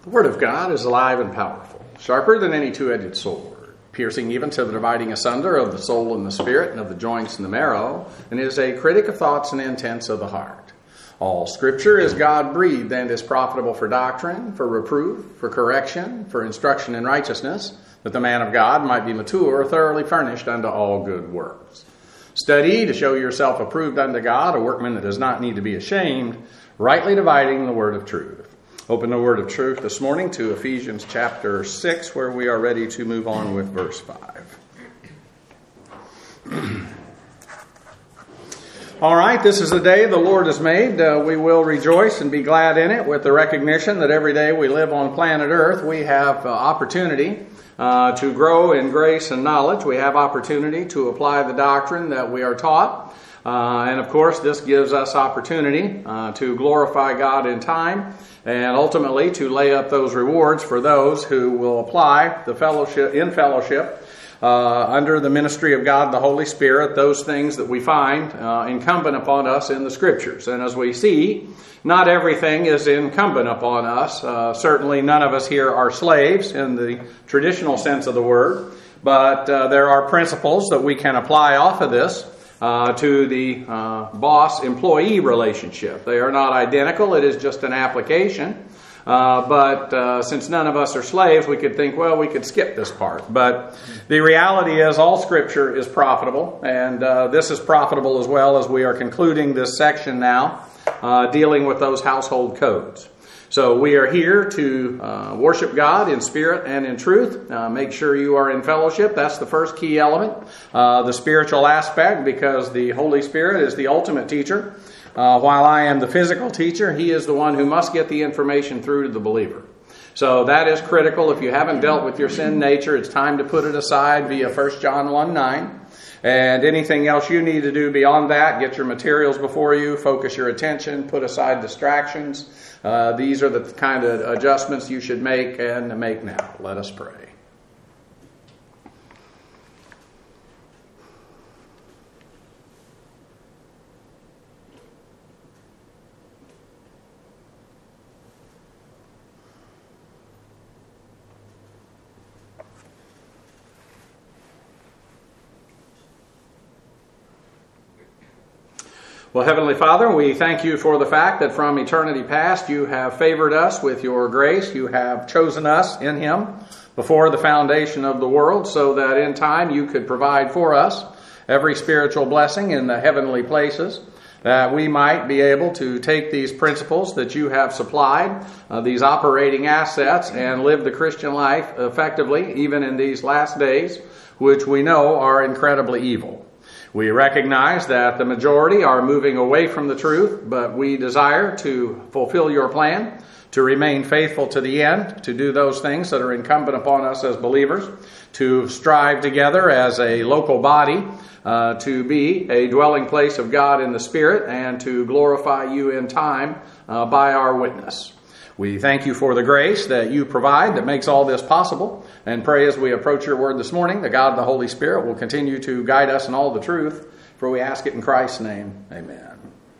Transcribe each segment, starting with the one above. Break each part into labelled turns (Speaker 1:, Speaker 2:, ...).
Speaker 1: The Word of God is alive and powerful, sharper than any two-edged sword, piercing even to the dividing asunder of the soul and the spirit and of the joints and the marrow, and is a critic of thoughts and intents of the heart. All Scripture is God-breathed and is profitable for doctrine, for reproof, for correction, for instruction in righteousness, that the man of God might be mature, thoroughly furnished unto all good works. Study to show yourself approved unto God, a workman that does not need to be ashamed, rightly dividing the word of truth. Open the word of truth this morning to Ephesians chapter 6, where we are ready to move on with verse 5. All right, this is the day the Lord has made. We will rejoice and be glad in it with the recognition that every day we live on planet Earth, we have opportunity to grow in grace and knowledge. We have opportunity to apply the doctrine that we are taught. And of course, this gives us opportunity to glorify God in time and ultimately to lay up those rewards for those who will apply the fellowship under the ministry of God, the Holy Spirit, those things that we find incumbent upon us in the Scriptures. And as we see, not everything is incumbent upon us. Certainly none of us here are slaves in the traditional sense of the word, but there are principles that we can apply off of this to the boss-employee relationship. They are not identical. It is just an application. But since none of us are slaves, we could think, well, we could skip this part. But the reality is all Scripture is profitable, and this is profitable as well as we are concluding this section now, dealing with those household codes. So we are here to worship God in spirit and in truth. Make sure you are in fellowship. That's the first key element, the spiritual aspect, because the Holy Spirit is the ultimate teacher. While I am the physical teacher, He is the one who must get the information through to the believer. So that is critical. If you haven't dealt with your sin nature, it's time to put it aside via 1 John 1:9. And anything else you need to do beyond that, get your materials before you, focus your attention, put aside distractions. These are the kind of adjustments you should make and make now. Let us pray. Well, Heavenly Father, we thank you for the fact that from eternity past you have favored us with your grace. You have chosen us in Him before the foundation of the world so that in time you could provide for us every spiritual blessing in the heavenly places, that we might be able to take these principles that you have supplied, these operating assets, and live the Christian life effectively, even in these last days, which we know are incredibly evil. We recognize that the majority are moving away from the truth, but we desire to fulfill your plan, to remain faithful to the end, to do those things that are incumbent upon us as believers, to strive together as a local body, to be a dwelling place of God in the Spirit, and to glorify you in time by our witness. We thank you for the grace that you provide that makes all this possible, and pray as we approach your word this morning that God the Holy Spirit will continue to guide us in all the truth, for we ask it in Christ's name. Amen.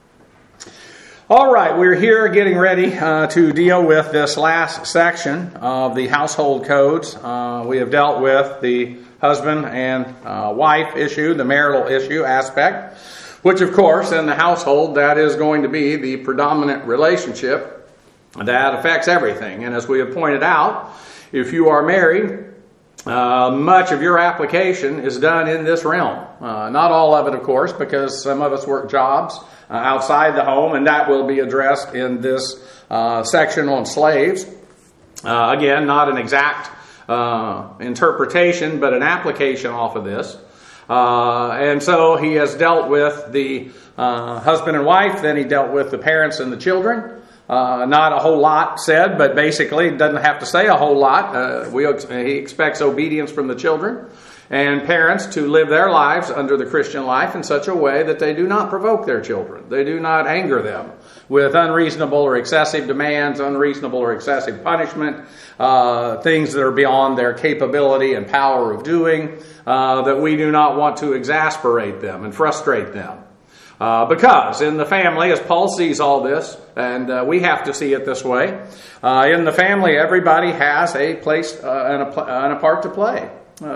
Speaker 1: All right, we're here getting ready to deal with this last section of the household codes. We have dealt with the husband and wife issue, the marital issue aspect, which of course in the household that is going to be the predominant relationship that affects everything. And as we have pointed out, if you are married, much of your application is done in this realm. Not all of it, of course, because some of us work jobs outside the home, and that will be addressed in this section on slaves. Again, not an exact interpretation, but an application off of this. And so he has dealt with the husband and wife, then he dealt with the parents and the children. Not a whole lot said, but basically doesn't have to say a whole lot. He expects obedience from the children and parents to live their lives under the Christian life in such a way that they do not provoke their children. They do not anger them with unreasonable or excessive demands, unreasonable or excessive punishment, things that are beyond their capability and power of doing, that we do not want to exasperate them and frustrate them. Because in the family, as Paul sees all this, and we have to see it this way, in the family everybody has a place and a part to play.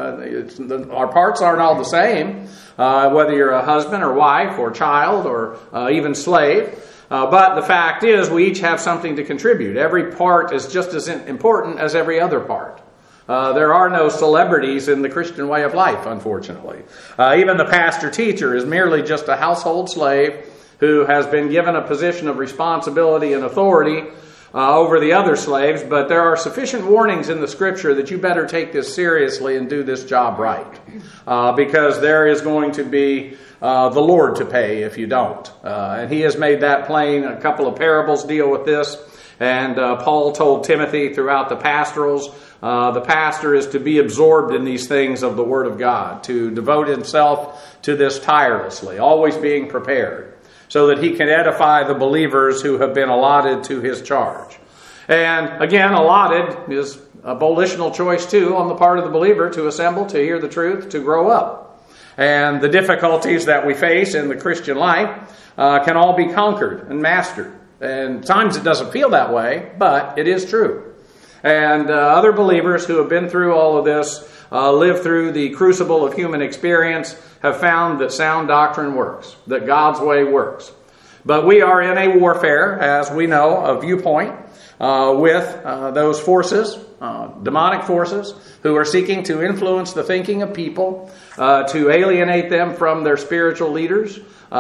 Speaker 1: Our parts aren't all the same, whether you're a husband or wife or child or even slave. But the fact is, we each have something to contribute. Every part is just as important as every other part. There are no celebrities in the Christian way of life, unfortunately. Even the pastor-teacher is merely just a household slave who has been given a position of responsibility and authority over the other slaves, but there are sufficient warnings in the Scripture that you better take this seriously and do this job right. Because there is going to be the Lord to pay if you don't. And he has made that plain. A couple of parables deal with this. And Paul told Timothy throughout the pastorals, the pastor is to be absorbed in these things of the Word of God, to devote himself to this tirelessly, always being prepared, so that he can edify the believers who have been allotted to his charge. And again, allotted is a volitional choice too on the part of the believer to assemble, to hear the truth, to grow up. And the difficulties that we face in the Christian life can all be conquered and mastered. And at times it doesn't feel that way, but it is true. And other believers who have been through all of this, lived through the crucible of human experience, have found that sound doctrine works, that God's way works. But we are in a warfare, as we know, a viewpoint with those forces, demonic forces, who are seeking to influence the thinking of people, to alienate them from their spiritual leaders,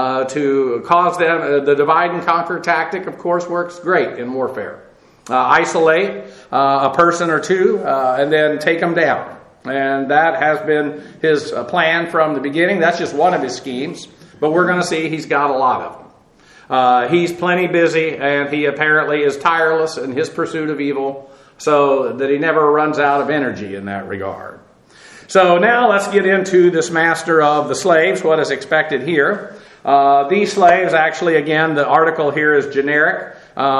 Speaker 1: to cause them, the divide and conquer tactic, of course, works great in warfare. Isolate a person or two and then take them down. And that has been his plan from the beginning. That's just one of his schemes. But we're going to see he's got a lot of them. He's plenty busy, and he apparently is tireless in his pursuit of evil, so that he never runs out of energy in that regard. So now let's get into this master of the slaves, what is expected here. These slaves, actually, again, the article here is generic,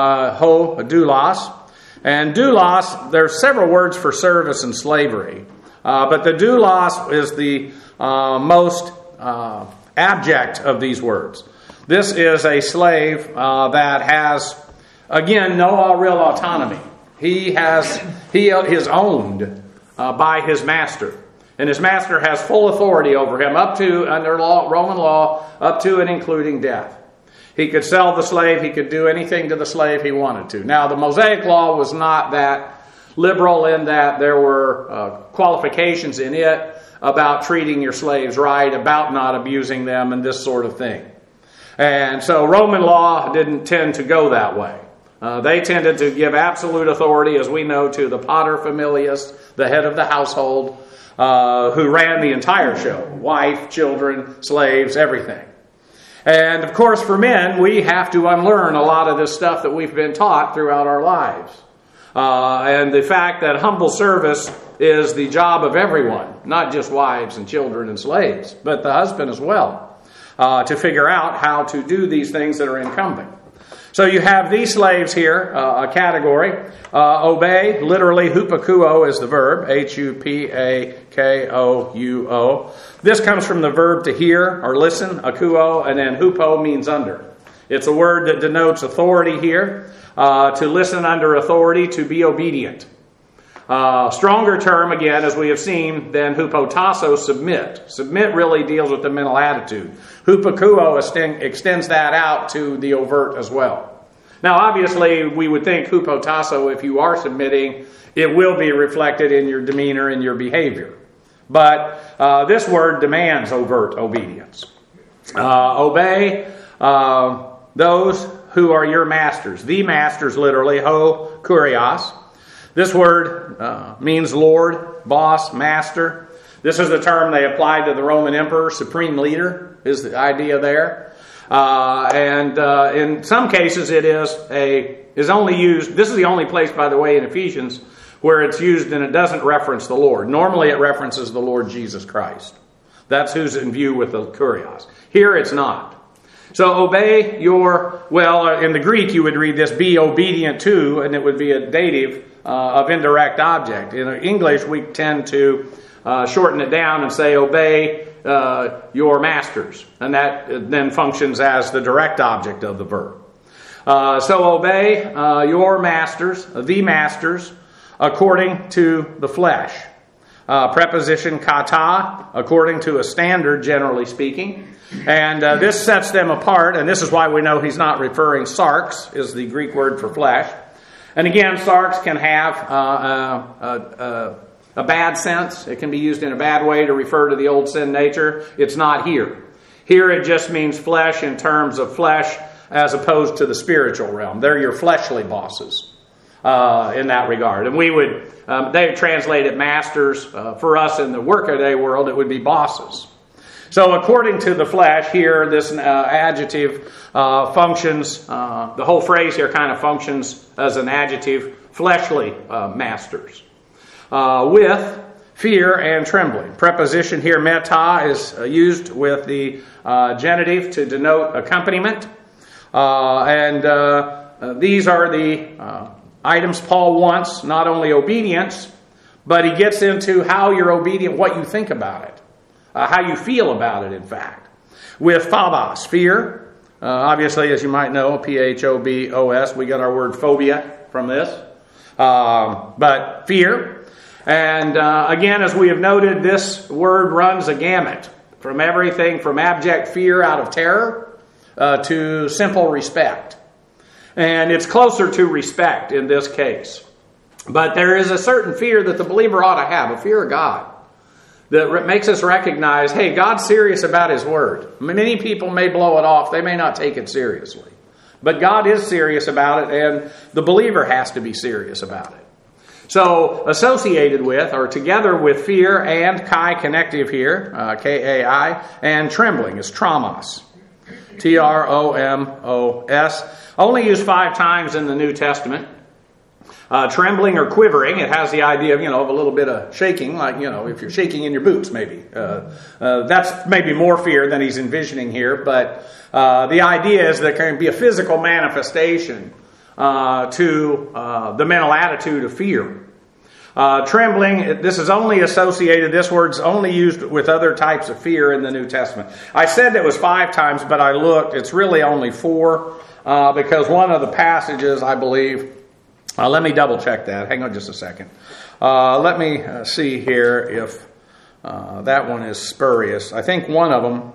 Speaker 1: ho doulos. And doulos, there's several words for service and slavery. But the doulos is the most abject of these words. This is a slave that has, again, no real autonomy. He is owned by his master. And his master has full authority over him, up to, under Roman law, up to and including death. He could sell the slave. He could do anything to the slave he wanted to. Now, the Mosaic law was not that liberal in that there were qualifications in it about treating your slaves right, about not abusing them, and this sort of thing. And so Roman law didn't tend to go that way. They tended to give absolute authority, as we know, to the pater familias, the head of the household, who ran the entire show. Wife, children, slaves, everything. And of course, for men, we have to unlearn a lot of this stuff that we've been taught throughout our lives. And the fact that humble service is the job of everyone, not just wives and children and slaves, but the husband as well, to figure out how to do these things that are incumbent. So you have these slaves here, a category. Obey, literally hupakuo is the verb, H-U-P-A-K-O-U-O. This comes from the verb to hear or listen, akuo, and then hupo means under. It's a word that denotes authority here, to listen under authority, to be obedient. Stronger term, again, as we have seen, than hupotasso, submit. Submit really deals with the mental attitude. Hupakuo extends that out to the overt as well. Now, obviously, we would think hupotasso, if you are submitting, it will be reflected in your demeanor and your behavior. But this word demands overt obedience. Obey those who are your masters. The masters, literally, ho kurios. This word means Lord, boss, master. This is the term they applied to the Roman emperor. Supreme leader is the idea there. And in some cases it is only used. This is the only place, by the way, in Ephesians where it's used and it doesn't reference the Lord. Normally it references the Lord Jesus Christ. That's who's in view with the kurios. Here it's not. So obey your, in the Greek you would read this, be obedient to, and it would be a dative of indirect object. In English we tend to shorten it down and say obey your masters. And that then functions as the direct object of the verb. So obey your masters, the masters, according to the flesh. Preposition kata, according to a standard, generally speaking. And this sets them apart, and this is why we know he's not referring, sarx is the Greek word for flesh. And again, sarx can have a bad sense. It can be used in a bad way to refer to the old sin nature. It's not here. Here it just means flesh in terms of flesh as opposed to the spiritual realm. They're your fleshly bosses in that regard. And we would, they translate it masters. For us in the workaday world, it would be bosses. So according to the flesh, here this adjective functions, the whole phrase here kind of functions as an adjective, fleshly masters. With fear and trembling. Preposition here, meta, is used with the genitive to denote accompaniment. These are the items Paul wants, not only obedience, but he gets into how you're obedient, what you think about it, how you feel about it, in fact. With phobos, fear. Obviously, as you might know, P-H-O-B-O-S, we got our word phobia from this. But fear. And again, as we have noted, this word runs a gamut from everything from abject fear out of terror to simple respect. And it's closer to respect in this case. But there is a certain fear that the believer ought to have, a fear of God, that makes us recognize, hey, God's serious about His Word. Many people may blow it off. They may not take it seriously. But God is serious about it, and the believer has to be serious about it. So, associated with, or together with fear and Kai connective here, K-A-I, and trembling is tromos. T-R-O-M-O-S. Only used 5 times in the New Testament. Trembling or quivering, it has the idea of, of a little bit of shaking, like, if you're shaking in your boots, maybe. That's maybe more fear than he's envisioning here, but the idea is there can be a physical manifestation to the mental attitude of fear. Trembling, this is only associated, this word's only used with other types of fear in the New Testament. I said it was 5 times, but I looked, it's really only 4, because one of the passages, I believe, let me double check that. Hang on just a second. Let me see here if that one is spurious. I think one of them.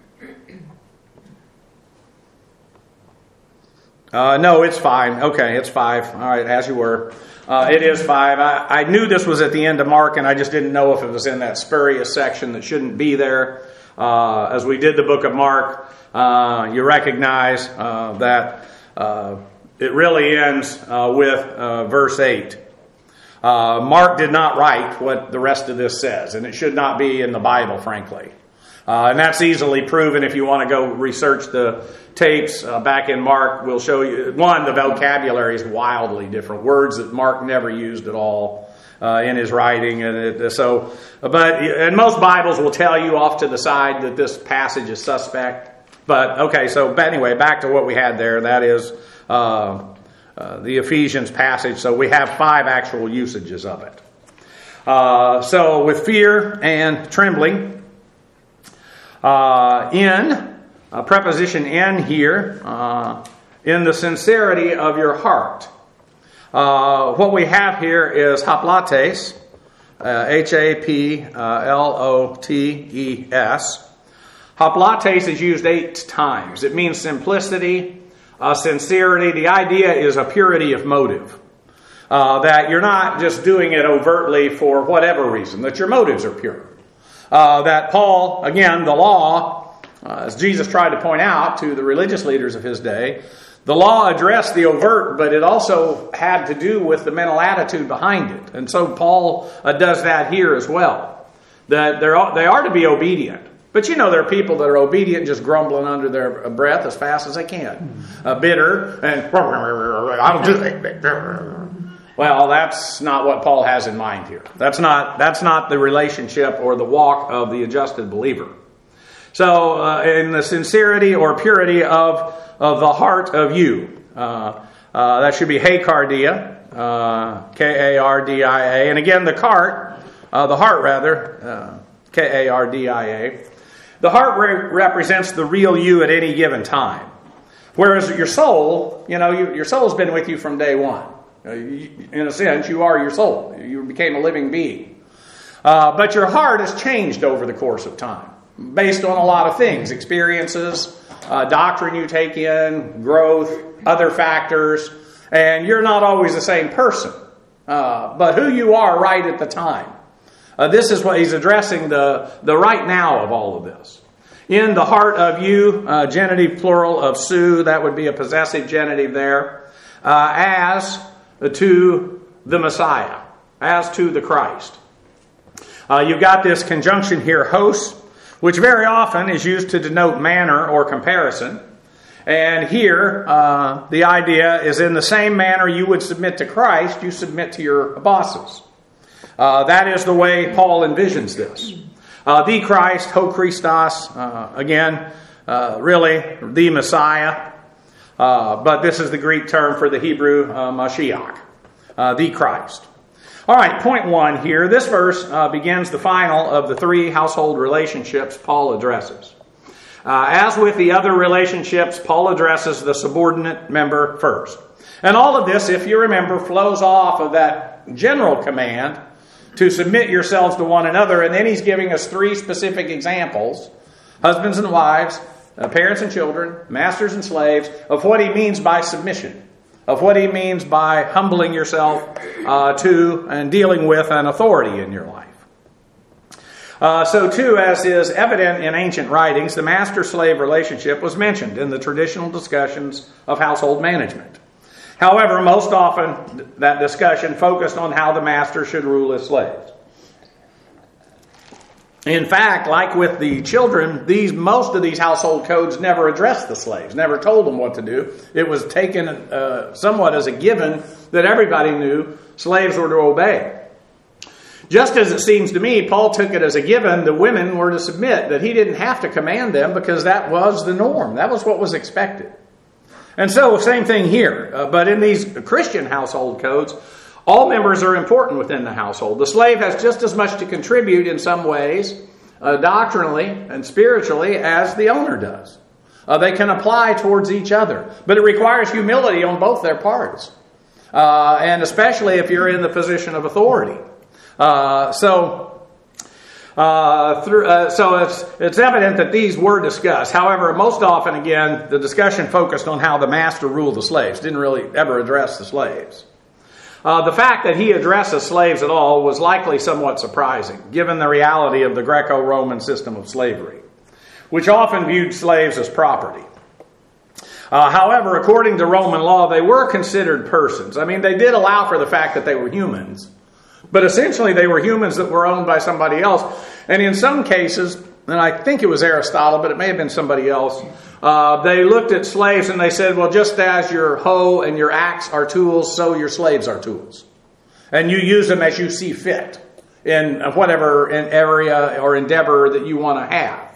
Speaker 1: No, it's 5. Okay, it's 5. All right, as you were. It is 5. I knew this was at the end of Mark, and I just didn't know if it was in that spurious section that shouldn't be there. As we did the book of Mark, you recognize that it really ends with verse 8. Mark did not write what the rest of this says, and it should not be in the Bible, frankly. And that's easily proven if you want to go research the tapes back in Mark. We'll show you, one, the vocabulary is wildly different. Words that Mark never used at all in his writing. And most Bibles will tell you off to the side that this passage is suspect. But, okay, so anyway, back to what we had there. That is the Ephesians passage. So we have 5 actual usages of it. So with fear and trembling, preposition in here, in the sincerity of your heart. What we have here is haplates, H-A-P-L-O-T-E-S. Haplates is used 8 times. It means simplicity, sincerity. The idea is a purity of motive. That you're not just doing it overtly for whatever reason, that your motives are pure. That Paul, again, the law, as Jesus tried to point out to the religious leaders of his day, the law addressed the overt, but it also had to do with the mental attitude behind it. And so Paul does that here as well. That they are to be obedient. But there are people that are obedient just grumbling under their breath as fast as they can. Bitter and I'll do it. Well, that's not what Paul has in mind here. That's not the relationship or the walk of the adjusted believer. So, in the sincerity or purity of the heart of you, that should be hekardia, K-A-R-D-I-A. And again, the heart rather, K-A-R-D-I-A. The heart represents the real you at any given time. Whereas your soul, your soul's been with you from day one. In a sense, you are your soul. You became a living being. But your heart has changed over the course of time, based on a lot of things, experiences, doctrine you take in, growth, other factors, and you're not always the same person. But who you are right at the time. This is what he's addressing, the right now of all of this. In the heart of you, genitive plural of su, that would be a possessive genitive there, as to the Messiah, as to the Christ. You've got this conjunction here, hos, which very often is used to denote manner or comparison. And here, the idea is in the same manner you would submit to Christ, you submit to your bosses. That is the way Paul envisions this. The Christ, ho Christos, again, really the Messiah. But this is the Greek term for the Hebrew Mashiach, the Christ. All right, point 1 here. This verse begins the final of the 3 household relationships Paul addresses. As with the other relationships, Paul addresses the subordinate member first. And all of this, if you remember, flows off of that general command to submit yourselves to one another. And then he's giving us 3 specific examples, husbands and wives, parents and children, masters and slaves, of what he means by submission, of what he means by humbling yourself to and dealing with an authority in your life. So too, as is evident in ancient writings, the master-slave relationship was mentioned in the traditional discussions of household management. However, most often that discussion focused on how the master should rule his slaves. In fact, like with the children, most of these household codes never addressed the slaves, never told them what to do. It was taken somewhat as a given that everybody knew slaves were to obey. Just as it seems to me, Paul took it as a given the women were to submit, that he didn't have to command them because that was the norm. That was what was expected. And so, same thing here. But in these Christian household codes, all members are important within the household. The slave has just as much to contribute in some ways, doctrinally and spiritually, as the owner does. They can apply towards each other. But it requires humility on both their parts. And especially if you're in the position of authority. So it's evident that these were discussed. However, most often, again, the discussion focused on how the master ruled the slaves. Didn't really ever address the slaves. The fact that he addresses slaves at all was likely somewhat surprising, given the reality of the Greco-Roman system of slavery, which often viewed slaves as property. However, according to Roman law, they were considered persons. I mean, they did allow for the fact that they were humans. But essentially, they were humans that were owned by somebody else. And in some cases, and I think it was Aristotle, but it may have been somebody else, they looked at slaves and they said, well, just as your hoe and your axe are tools, so your slaves are tools. And you use them as you see fit in whatever area or endeavor that you want to have.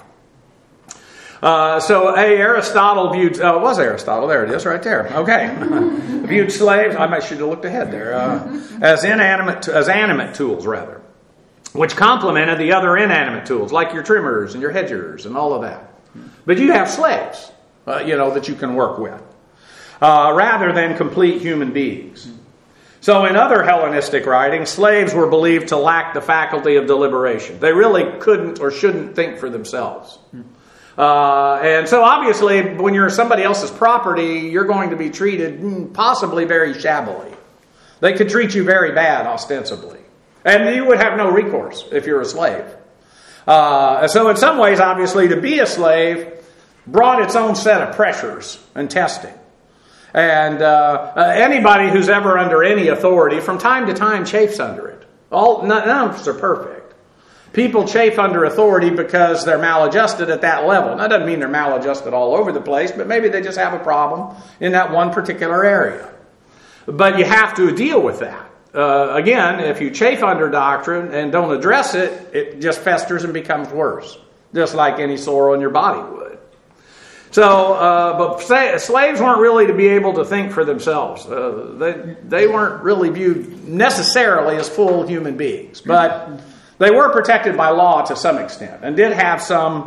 Speaker 1: Aristotle viewed, it was Aristotle, there it is, right there. Okay. Viewed slaves, I should have looked ahead there, as animate tools, rather, which complemented the other inanimate tools, like your trimmers and your hedgers and all of that. But you have slaves, that you can work with, rather than complete human beings. So in other Hellenistic writings, slaves were believed to lack the faculty of deliberation. They really couldn't or shouldn't think for themselves. And so obviously, when you're somebody else's property, you're going to be treated possibly very shabbily. They could treat you very bad, ostensibly. And you would have no recourse if you're a slave. So in some ways, obviously, to be a slave brought its own set of pressures and testing. And anybody who's ever under any authority, from time to time, chafes under it. None of us are perfect. People chafe under authority because they're maladjusted at that level. That doesn't mean they're maladjusted all over the place, but maybe they just have a problem in that one particular area. But you have to deal with that. Again, if you chafe under doctrine and don't address it, it just festers and becomes worse, just like any sore on your body would. So, but slaves weren't really to be able to think for themselves. They weren't really viewed necessarily as full human beings, but they were protected by law to some extent and did have some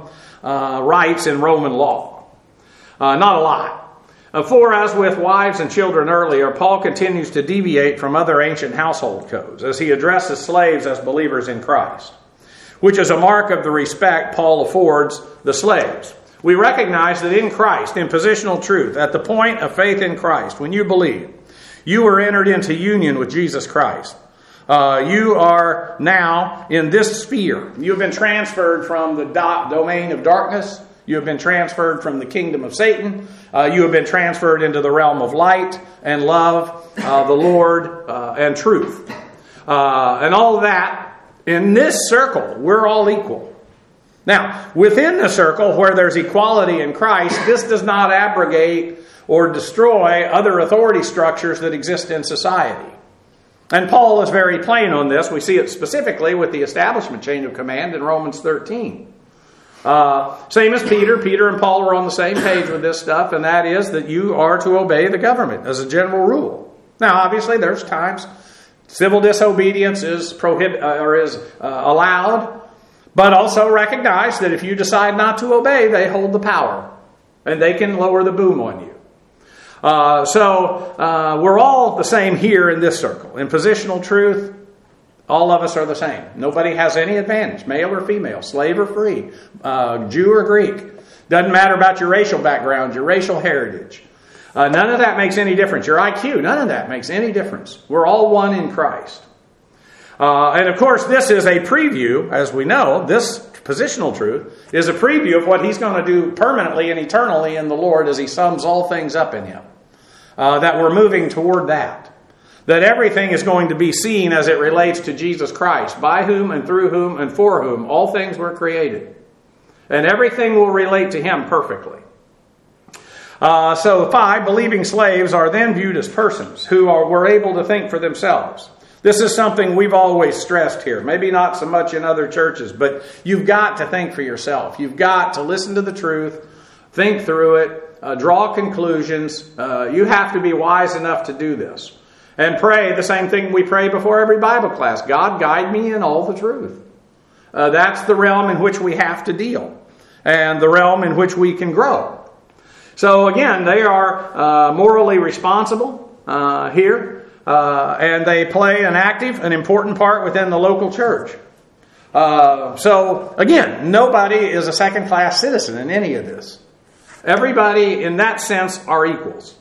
Speaker 1: rights in Roman law. Not a lot. For as with wives and children earlier, Paul continues to deviate from other ancient household codes as he addresses slaves as believers in Christ, which is a mark of the respect Paul affords the slaves. We recognize that in Christ, in positional truth, at the point of faith in Christ, when you believe, you were entered into union with Jesus Christ. You are now in this sphere. You have been transferred from the domain of darkness. You have been transferred from the kingdom of Satan. You have been transferred into the realm of light and love, the Lord, and truth. And all of that, in this circle, we're all equal. Now, within the circle where there's equality in Christ, this does not abrogate or destroy other authority structures that exist in society. And Paul is very plain on this. We see it specifically with the establishment chain of command in Romans 13. Same as Peter. Peter and Paul were on the same page with this stuff, and that is that you are to obey the government as a general rule. Now, obviously, there's times civil disobedience is allowed, but also recognize that if you decide not to obey, they hold the power, and they can lower the boom on you. So we're all the same here in this circle. In positional truth, all of us are the same. Nobody has any advantage, male or female, slave or free, Jew or Greek. Doesn't matter about your racial background, your racial heritage. None of that makes any difference. Your IQ, none of that makes any difference. We're all one in Christ. And of course, this is a preview, as we know, this positional truth is a preview of what he's going to do permanently and eternally in the Lord as he sums all things up in him. That we're moving toward that. That everything is going to be seen as it relates to Jesus Christ, by whom and through whom and for whom all things were created. And everything will relate to him perfectly. So 5, believing slaves are then viewed as persons who were able to think for themselves. This is something we've always stressed here. Maybe not so much in other churches, but you've got to think for yourself. You've got to listen to the truth, think through it, draw conclusions. You have to be wise enough to do this. And pray the same thing we pray before every Bible class. God, guide me in all the truth. That's the realm in which we have to deal. And the realm in which we can grow. So again, they are morally responsible here. And they play an active and important part within the local church. So again, nobody is a second-class citizen in any of this. Everybody in that sense are equals.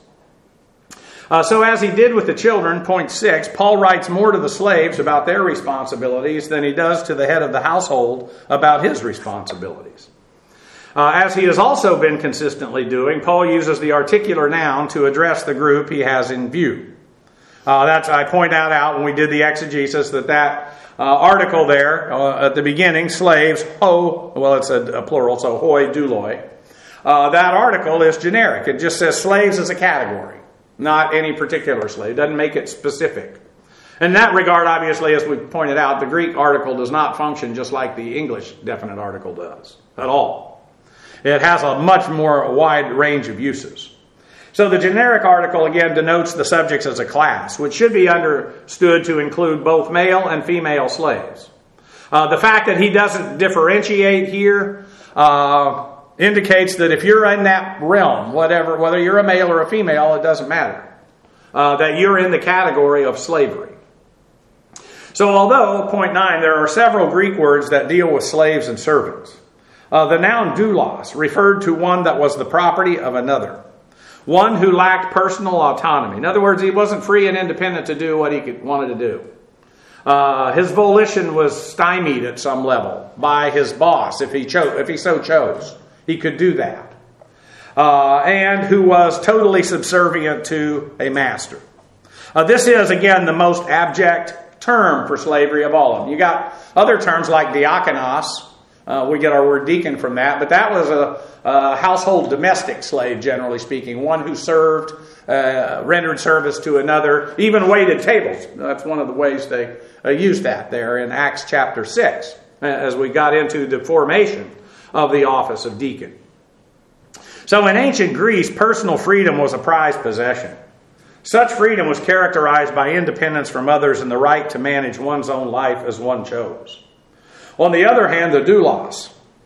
Speaker 1: So as he did with the children, point 6, Paul writes more to the slaves about their responsibilities than he does to the head of the household about his responsibilities. As he has also been consistently doing, Paul uses the articular noun to address the group he has in view. I point out when we did the exegesis that article there at the beginning, slaves, it's a plural, so hoi, douloi. That article is generic. It just says slaves as a category. Not any particular slave. It doesn't make it specific. In that regard, obviously, as we pointed out, the Greek article does not function just like the English definite article does at all. It has a much more wide range of uses. So the generic article, again, denotes the subjects as a class, which should be understood to include both male and female slaves. The fact that he doesn't differentiate here indicates that if you're in that realm, whether you're a male or a female, it doesn't matter. That you're in the category of slavery. So although, point 9, there are several Greek words that deal with slaves and servants. The noun doulos referred to one that was the property of another. One who lacked personal autonomy. In other words, he wasn't free and independent to do what he wanted to do. His volition was stymied at some level by his boss, if he so chose. He could do that. And who was totally subservient to a master. This is, again, the most abject term for slavery of all of them. You got other terms like diakonos. We get our word deacon from that. But that was a household domestic slave, generally speaking. One who served, rendered service to another, even waited tables. That's one of the ways they used that there in Acts chapter 6, as we got into the formation of the office of deacon. So in ancient Greece, personal freedom was a prized possession. Such freedom was characterized by independence from others and the right to manage one's own life as one chose. On the other hand, the doulos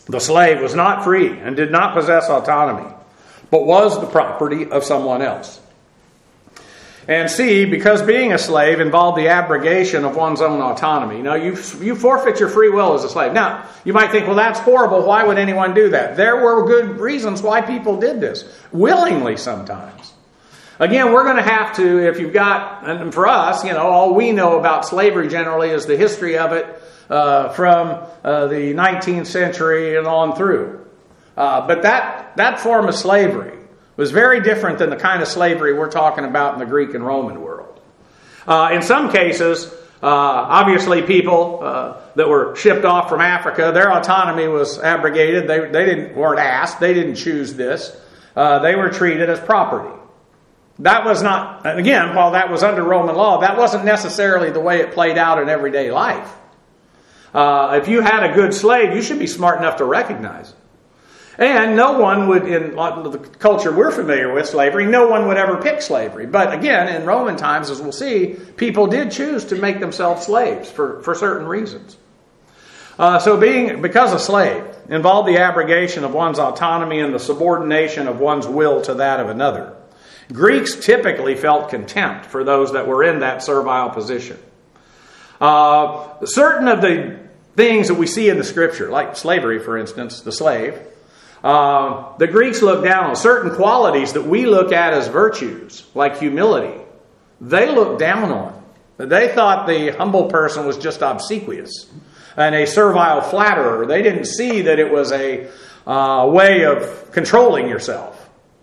Speaker 1: The slave was not free and did not possess autonomy, but was the property of someone else. And C, because being a slave involved the abrogation of one's own autonomy. You forfeit your free will as a slave. Now, you might think, well, that's horrible. Why would anyone do that? There were good reasons why people did this. Willingly sometimes. Again, we're going to have to, if you've got, and for us, all we know about slavery generally is the history of it from the 19th century and on through. But that form of slavery was very different than the kind of slavery we're talking about in the Greek and Roman world. In some cases, obviously people that were shipped off from Africa, their autonomy was abrogated. They weren't asked. They didn't choose this. They were treated as property. That was not, again, while that was under Roman law, that wasn't necessarily the way it played out in everyday life. If you had a good slave, you should be smart enough to recognize it. And no one would, in the culture we're familiar with, slavery, no one would ever pick slavery. But again, in Roman times, as we'll see, people did choose to make themselves slaves for certain reasons. Because a slave involved the abrogation of one's autonomy and the subordination of one's will to that of another, Greeks typically felt contempt for those that were in that servile position. Certain of the things that we see in the Scripture, like slavery, for instance, the slave, the Greeks looked down on certain qualities that we look at as virtues, like humility. They looked down on. They thought the humble person was just obsequious and a servile flatterer. They didn't see that it was a way of controlling yourself,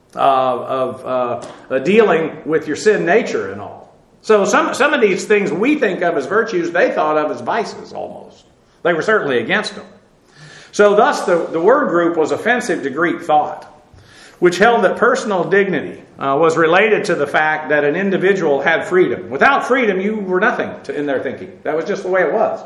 Speaker 1: of dealing with your sin nature and all. So some of these things we think of as virtues, they thought of as vices almost. They were certainly against them. So thus the word group was offensive to Greek thought, which held that personal dignity was related to the fact that an individual had freedom. Without freedom, you were nothing in their thinking. That was just the way it was.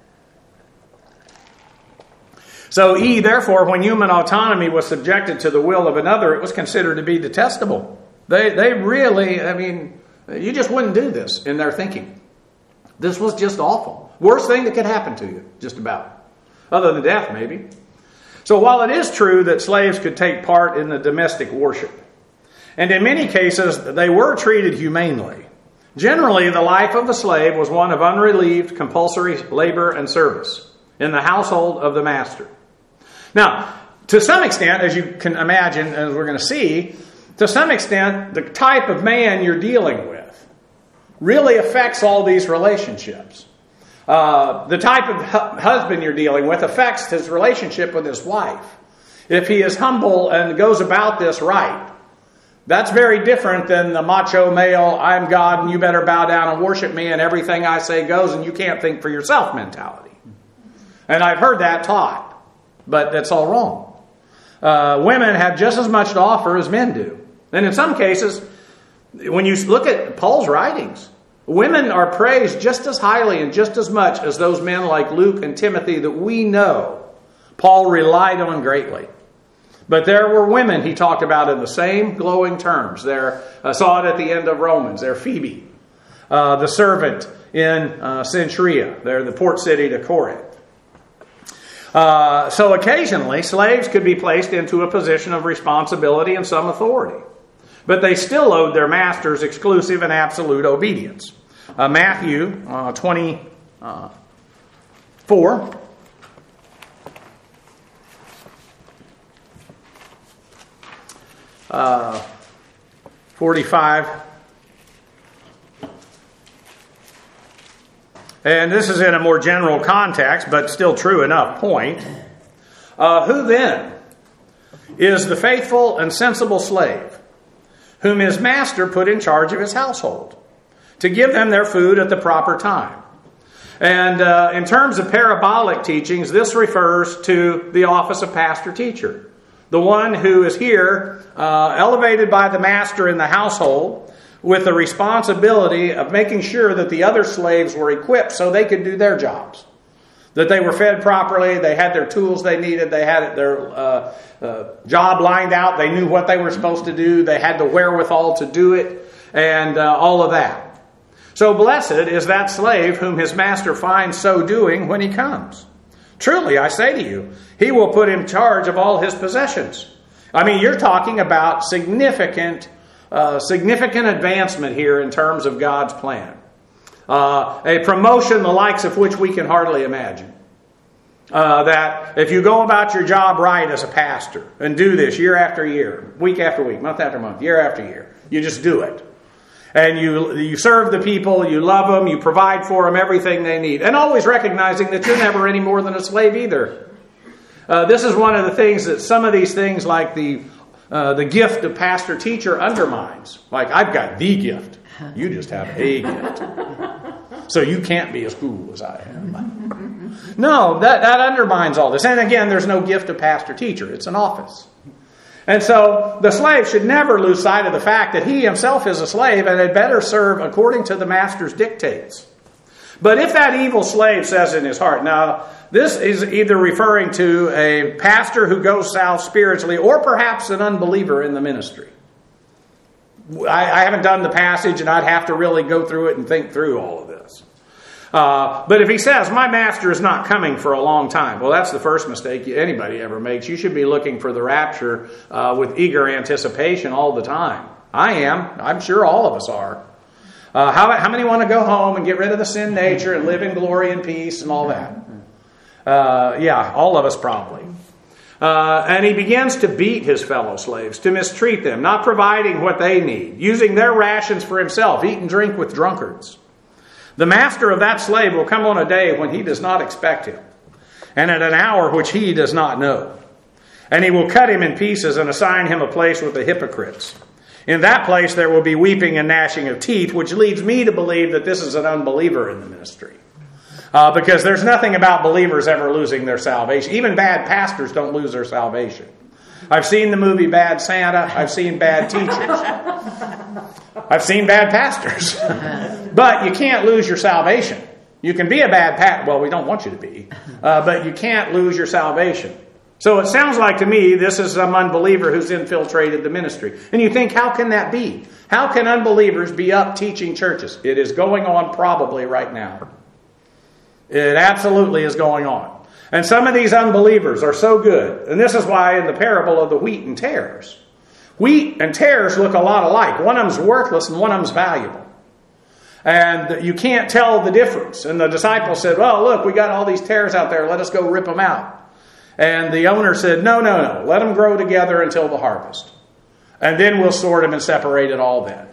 Speaker 1: So therefore, when human autonomy was subjected to the will of another, it was considered to be detestable. They really, you just wouldn't do this in their thinking. This was just awful. Worst thing that could happen to you, just about. Other than death, maybe. So while it is true that slaves could take part in the domestic worship, and in many cases they were treated humanely, generally the life of the slave was one of unrelieved compulsory labor and service in the household of the master. Now, to some extent, as you can imagine, as we're going to see, to some extent, the type of man you're dealing with really affects all these relationships. The type of husband you're dealing with affects his relationship with his wife. If he is humble and goes about this right, that's very different than the macho male, I'm God and you better bow down and worship me and everything I say goes and you can't think for yourself mentality. And I've heard that taught, but that's all wrong. Women have just as much to offer as men do. And in some cases, when you look at Paul's writings, women are praised just as highly and just as much as those men like Luke and Timothy that we know Paul relied on greatly. But there were women he talked about in the same glowing terms. I saw it at the end of Romans. There, Phoebe, the servant in Centuria. They're the port city to Corinth. So occasionally, slaves could be placed into a position of responsibility and some authority. But they still owed their masters exclusive and absolute obedience. Matthew 24. 45. And this is in a more general context, but still true enough point. Who then is the faithful and sensible slave, whom his master put in charge of his household, to give them their food at the proper time? And in terms of parabolic teachings, this refers to the office of pastor-teacher. The one who is here, elevated by the master in the household, with the responsibility of making sure that the other slaves were equipped so they could do their jobs. That they were fed properly, they had their tools they needed, they had their job lined out, they knew what they were supposed to do, they had the wherewithal to do it, and all of that. So blessed is that slave whom his master finds so doing when he comes, Truly, I say to you, he will put in charge of all his possessions. I mean, you're talking about significant advancement here in terms of God's plan. A promotion the likes of which we can hardly imagine. That if you go about your job right as a pastor and do this year after year, week after week, month after month, year after year, you just do it. And you serve the people, you love them, you provide for them everything they need. And always recognizing that you're never any more than a slave either. This is one of the things that some of these things like the gift of pastor-teacher undermines. Like, I've got the gift. You just have a gift. So you can't be as cool as I am. No, that undermines all this. And again, there's no gift of pastor-teacher. It's an office. And so the slave should never lose sight of the fact that he himself is a slave and had better serve according to the master's dictates. But if that evil slave says in his heart, now this is either referring to a pastor who goes south spiritually or perhaps an unbeliever in the ministry. I haven't done the passage and I'd have to really go through it and think through all of this. But if he says, my master is not coming for a long time, well, that's the first mistake anybody ever makes. You should be looking for the rapture with eager anticipation all the time. I am. I'm sure all of us are. How many want to go home and get rid of the sin nature and live in glory and peace and all that? Yeah, all of us probably. And he begins to beat his fellow slaves, to mistreat them, not providing what they need, using their rations for himself, eat and drink with drunkards. The master of that slave will come on a day when he does not expect him, and at an hour which he does not know. And he will cut him in pieces and assign him a place with the hypocrites. In that place there will be weeping and gnashing of teeth, which leads me to believe that this is an unbeliever in the ministry. Because there's nothing about believers ever losing their salvation. Even bad pastors don't lose their salvation. I've seen the movie Bad Santa. I've seen bad teachers. I've seen bad pastors. But you can't lose your salvation. You can be a bad pastor. Well, we don't want you to be. But you can't lose your salvation. So it sounds like to me this is some unbeliever who's infiltrated the ministry. And you think, how can that be? How can unbelievers be up teaching churches? It is going on probably right now. It absolutely is going on. And some of these unbelievers are so good. And this is why in the parable of the wheat and tares. Wheat and tares look a lot alike. One of them's worthless and one of them's valuable. And you can't tell the difference. And the disciples said, well, look, we got all these tares out there. Let us go rip them out. And the owner said, no. Let them grow together until the harvest. And then we'll sort them and separate it all then.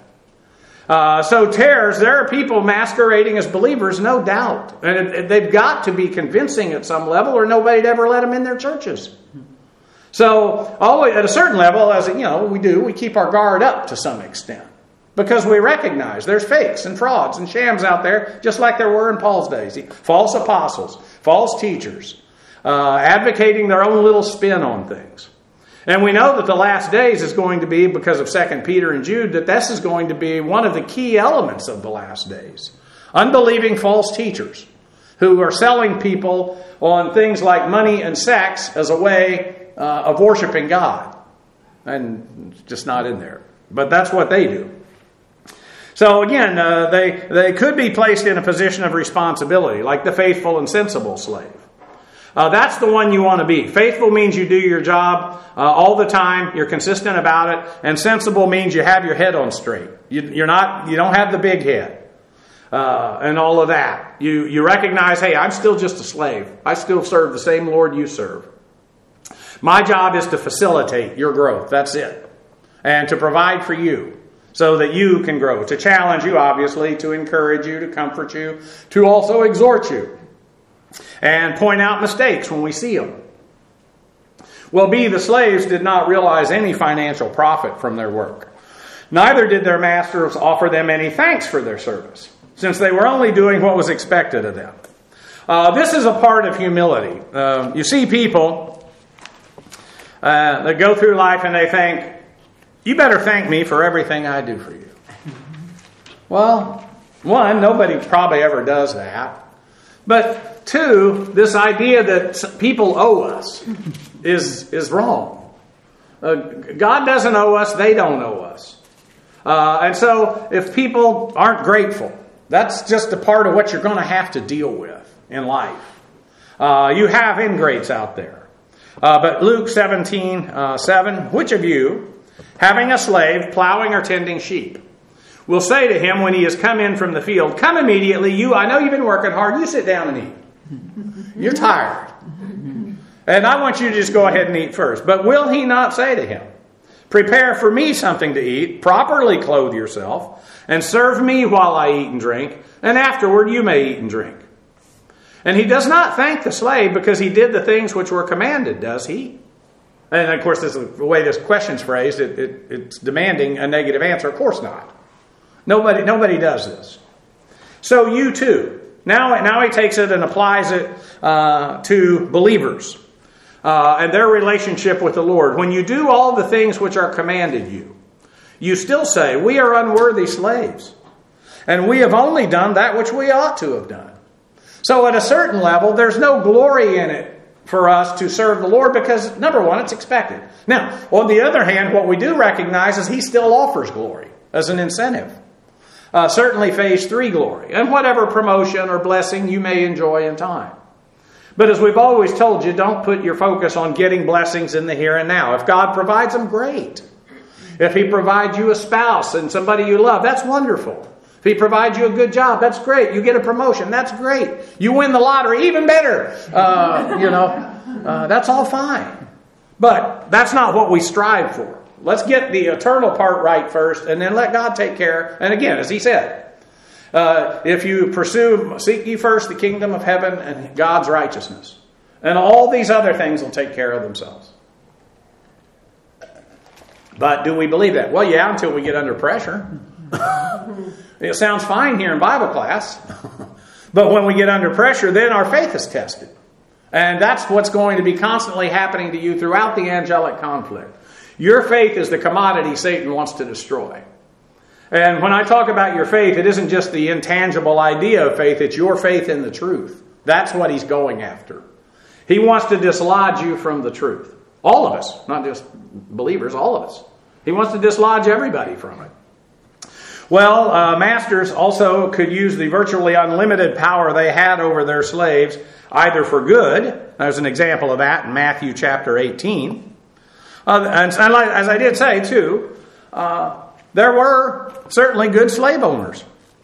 Speaker 1: So tares, there are people masquerading as believers, no doubt. And they've got to be convincing at some level or nobody'd ever let them in their churches. So always, at a certain level, as we keep our guard up to some extent. Because we recognize there's fakes and frauds and shams out there, just like there were in Paul's days. False apostles, false teachers, advocating their own little spin on things. And we know that the last days is going to be, because of 2 Peter and Jude, that this is going to be one of the key elements of the last days. Unbelieving false teachers who are selling people on things like money and sex as a way of worshiping God. And it's just not in there. But that's what they do. So again, they could be placed in a position of responsibility, like the faithful and sensible slave. That's the one you want to be. Faithful means you do your job all the time. You're consistent about it. And sensible means you have your head on straight. You don't have the big head and all of that. You recognize, hey, I'm still just a slave. I still serve the same Lord you serve. My job is to facilitate your growth. That's it. And to provide for you so that you can grow. To challenge you, obviously. To encourage you. To comfort you. To also exhort you. And point out mistakes when we see them. Well, the slaves did not realize any financial profit from their work. Neither did their masters offer them any thanks for their service, since they were only doing what was expected of them. This is a part of humility. You see people that go through life and they think, you better thank me for everything I do for you. Well, one, nobody probably ever does that. But two, this idea that people owe us is wrong. God doesn't owe us, they don't owe us. And so if people aren't grateful, that's just a part of what you're going to have to deal with in life. You have ingrates out there. But Luke 17:7, which of you, having a slave plowing or tending sheep, will say to him when he has come in from the field, come immediately, I know you've been working hard, you sit down and eat. You're tired. And I want you to just go ahead and eat first. But will he not say to him, prepare for me something to eat, properly clothe yourself, and serve me while I eat and drink, and afterward you may eat and drink. And he does not thank the slave because he did the things which were commanded, does he? And of course, this is the way this question's phrased. It's demanding a negative answer. Of course not. Nobody does this. So you too. Now he takes it and applies it to believers and their relationship with the Lord. When you do all the things which are commanded you, you still say, we are unworthy slaves, and we have only done that which we ought to have done. So at a certain level, there's no glory in it for us to serve the Lord because, number one, it's expected. Now, on the other hand, what we do recognize is He still offers glory as an incentive. Certainly phase 3 glory, and whatever promotion or blessing you may enjoy in time. But as we've always told you, don't put your focus on getting blessings in the here and now. If God provides them, great. If He provides you a spouse and somebody you love, that's wonderful. If He provides you a good job, that's great. You get a promotion, that's great. You win the lottery, even better. That's all fine. But that's not what we strive for. Let's get the eternal part right first, and then let God take care. And again, as He said, if you seek ye first the kingdom of heaven and God's righteousness, and all these other things will take care of themselves. But do we believe that? Well, yeah, until we get under pressure. It sounds fine here in Bible class. But when we get under pressure, then our faith is tested. And that's what's going to be constantly happening to you throughout the angelic conflict. Your faith is the commodity Satan wants to destroy. And when I talk about your faith, it isn't just the intangible idea of faith, it's your faith in the truth. That's what he's going after. He wants to dislodge you from the truth. All of us, not just believers, all of us. He wants to dislodge everybody from it. Well, masters also could use the virtually unlimited power they had over their slaves, either for good. There's an example of that in Matthew chapter 18. And as I did say, too, there were certainly good slave owners.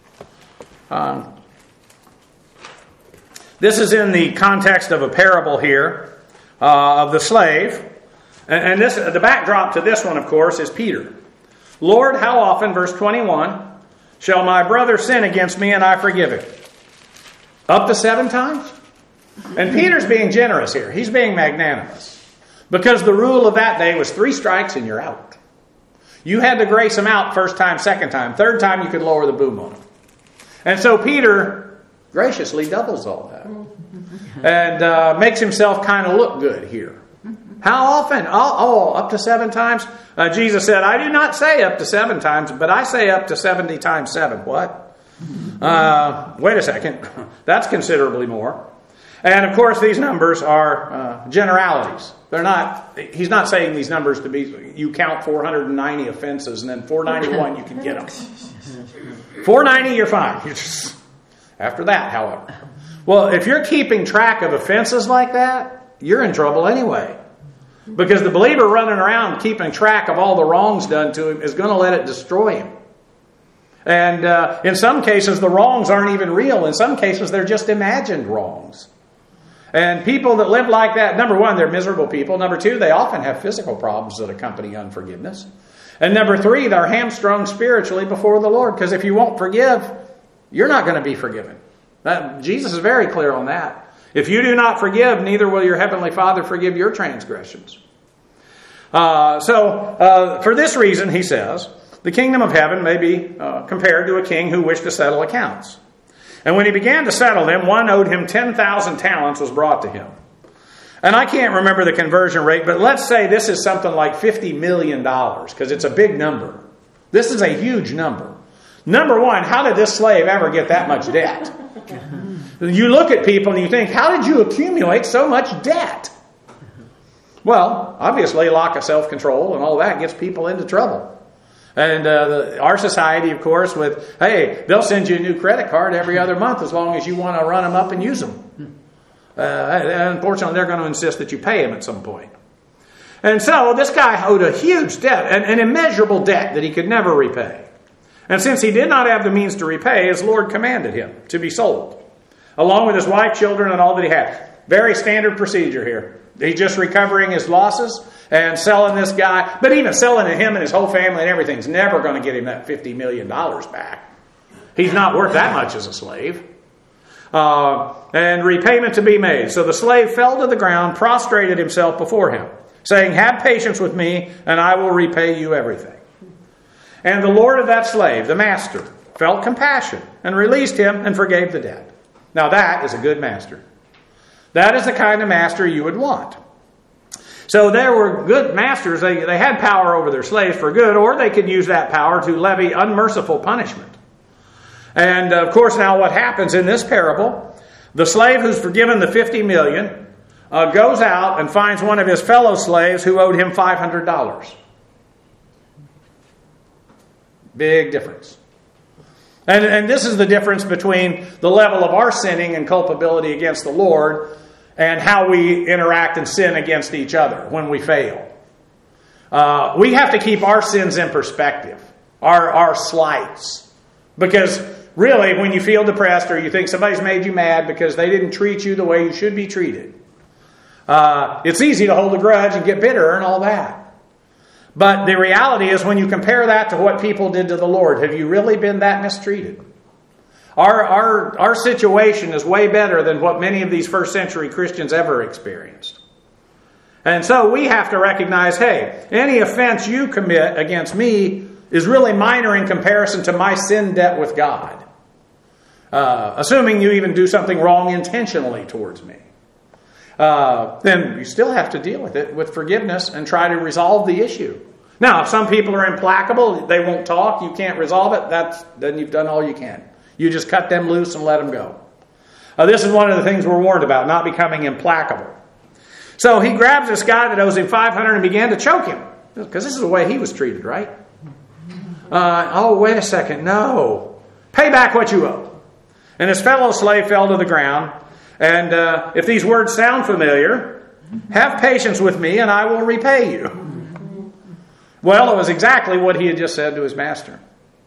Speaker 1: This is in the context of a parable here of the slave. And the backdrop to this one, of course, is Peter. Lord, how often, verse 21, shall my brother sin against me and I forgive him? Up to 7 times? And Peter's being generous here. He's being magnanimous. Because the rule of that day was 3 strikes and you're out. You had to grace him out first time, second time. Third time you could lower the boom on him. And so Peter graciously doubles all that. And makes himself kind of look good here. How often? Up to 7 times? Jesus said, I do not say up to 7 times, but I say up to 70 times 7. What? Wait a second. That's considerably more. And of course, these numbers are generalities. He's not saying these numbers to be, you count 490 offenses and then 491 you can get them. 490, you're fine. After that, however. Well, if you're keeping track of offenses like that, you're in trouble anyway. Because the believer running around keeping track of all the wrongs done to him is going to let it destroy him. And in some cases, the wrongs aren't even real. In some cases, they're just imagined wrongs. And people that live like that, number one, they're miserable people. Number two, they often have physical problems that accompany unforgiveness. And number 3, they're hamstrung spiritually before the Lord. Because if you won't forgive, you're not going to be forgiven. Jesus is very clear on that. If you do not forgive, neither will your heavenly Father forgive your transgressions. So for this reason, he says, the kingdom of heaven may be compared to a king who wished to settle accounts. And when he began to settle them, one owed him 10,000 talents was brought to him. And I can't remember the conversion rate, but let's say this is something like $50 million, because it's a big number. This is a huge number. Number one, how did this slave ever get that much debt? You look at people and you think, how did you accumulate so much debt? Well, obviously, lack of self-control and all that gets people into trouble. And our society, of course, they'll send you a new credit card every other month as long as you want to run them up and use them. Unfortunately, they're going to insist that you pay him at some point. And so this guy owed a huge debt, an immeasurable debt that he could never repay. And since he did not have the means to repay, his Lord commanded him to be sold, along with his wife, children, and all that he had. Very standard procedure here. He's just recovering his losses and selling this guy. But even selling to him and his whole family and everything's never going to get him that $50 million back. He's not worth that much as a slave. And repayment to be made. So the slave fell to the ground, prostrated himself before him, saying, "Have patience with me, and I will repay you everything." And the Lord of that slave, the master, felt compassion and released him and forgave the debt. Now that is a good master. That is the kind of master you would want. So there were good masters. They had power over their slaves for good, or they could use that power to levy unmerciful punishment. And of course, now what happens in this parable, the slave who's forgiven the $50 million goes out and finds one of his fellow slaves who owed him $500. Big difference. And this is the difference between the level of our sinning and culpability against the Lord and how we interact and sin against each other when we fail. We have to keep our sins in perspective, our slights. Because really, when you feel depressed or you think somebody's made you mad because they didn't treat you the way you should be treated, it's easy to hold a grudge and get bitter and all that. But the reality is, when you compare that to what people did to the Lord, have you really been that mistreated? Our situation is way better than what many of these first century Christians ever experienced. And so we have to recognize, hey, any offense you commit against me is really minor in comparison to my sin debt with God. Assuming you even do something wrong intentionally towards me. Then you still have to deal with it with forgiveness and try to resolve the issue. Now, if some people are implacable, they won't talk, you can't resolve it, then you've done all you can. You just cut them loose and let them go. This is one of the things we're warned about, not becoming implacable. So he grabs this guy that owes him $500 and began to choke him. Because this is the way he was treated, right? Oh, wait a second, no. Pay back what you owe. And his fellow slave fell to the ground. And if these words sound familiar, have patience with me and I will repay you. Well, it was exactly what he had just said to his master.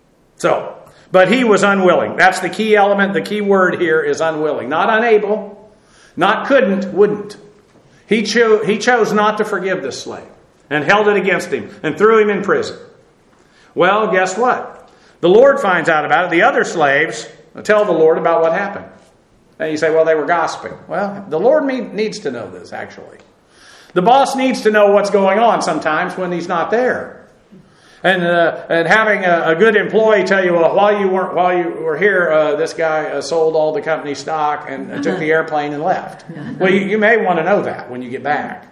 Speaker 1: But he was unwilling. That's the key element. The key word here is unwilling. Not unable, not couldn't, wouldn't. He chose not to forgive this slave and held it against him and threw him in prison. Well, guess what? The Lord finds out about it. The other slaves tell the Lord about what happened. And you say, well, they were gossiping. Well, the Lord needs to know this, actually. The boss needs to know what's going on sometimes when he's not there. And having a good employee tell you, well, while you were here, this guy sold all the company stock and took the airplane and left. Well, you may want to know that when you get back.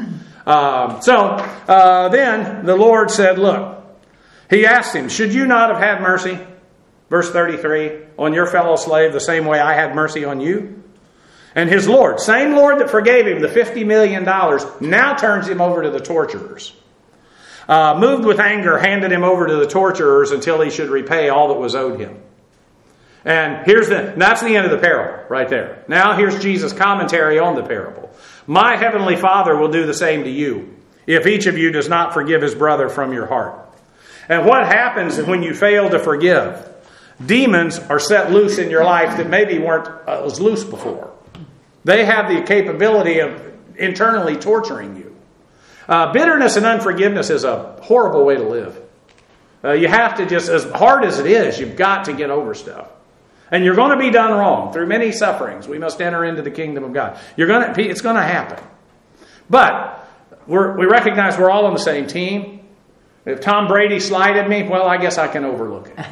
Speaker 1: Then the Lord said, look, he asked him, should you not have had mercy? Verse 33, on your fellow slave the same way I had mercy on you. And his Lord, same Lord that forgave him the $50 million, now turns him over to the torturers. Moved with anger, handed him over to the torturers until he should repay all that was owed him. And that's the end of the parable right there. Now here's Jesus' commentary on the parable. My heavenly Father will do the same to you if each of you does not forgive his brother from your heart. And what happens when you fail to forgive? Demons are set loose in your life that maybe weren't as loose before. They have the capability of internally torturing you. Bitterness and unforgiveness is a horrible way to live. You have to just, as hard as it is, you've got to get over stuff. And you're going to be done wrong. Through many sufferings, we must enter into the kingdom of God. It's going to happen. But we recognize we're all on the same team. If Tom Brady slighted me, well, I guess I can overlook it.